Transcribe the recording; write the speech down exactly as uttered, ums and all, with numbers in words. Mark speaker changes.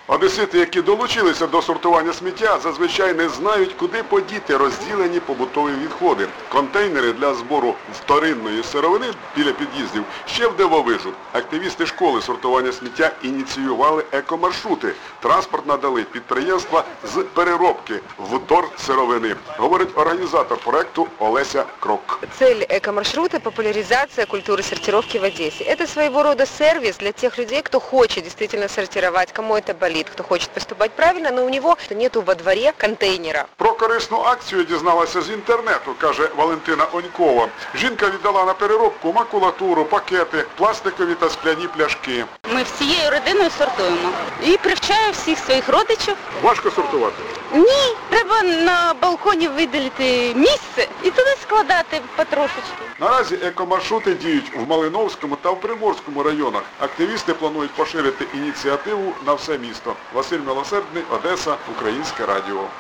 Speaker 1: Одесити, які долучилися до сортування сміття, зазвичай не знають, куди подіти розділені побутові відходи. Контейнери для збору вторинної сировини біля під'їздів ще в дивовижу. Активісти школи сортування сміття ініціювали екомаршрути. Транспорт надали підприємства з переробки вторсировини, говорить організатор проекту Олеся Крок.
Speaker 2: Цель экомаршрута – популяризация культуры сортировки в Одессе. Это своего рода сервис для тех людей, кто хочет действительно сортировать, кому это болит, кто хочет поступать правильно, но у него нету во дворе контейнера.
Speaker 1: Про корисну акцію дізналася з інтернету, каже Валентина Онькова. Жінка віддала на переробку макулатуру, пакети, пластикові та скляні пляшки.
Speaker 3: Ми всією родиною сортуємо. І привчаю всіх своїх родичів.
Speaker 1: Важко сортувати?
Speaker 3: Ні, треба на балконі виділити місце і туди складати потрошечки.
Speaker 1: Наразі екомаршрути діють в Малиновському та в Приморському районах. Активісти планують поширити ініціативу на все місто. Василь Милосердний, Одеса, Українське радіо.